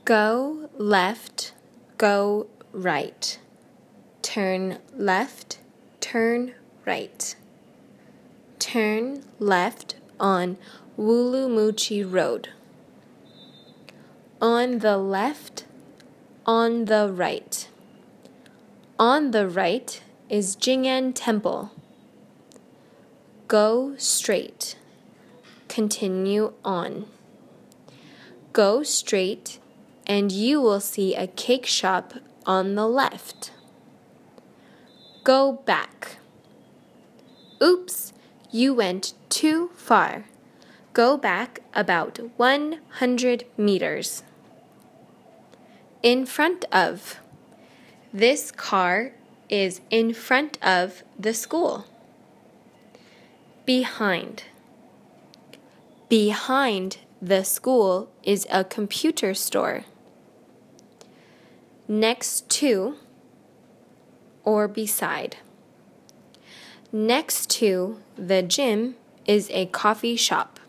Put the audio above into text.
Go left, go right. Turn left, turn right. Turn left on Wulumuchi Road. On the left, on the right. On the right is Jing'an Temple. Go straight. Continue on. Go straight and you will see a cake shop on the left. Go back. Oops, you went too far. Go back about 100 meters. In front of. This car is in front of the school. Behind. Behind the school is a computer store. Next to or beside. Next to the gym is a coffee shop.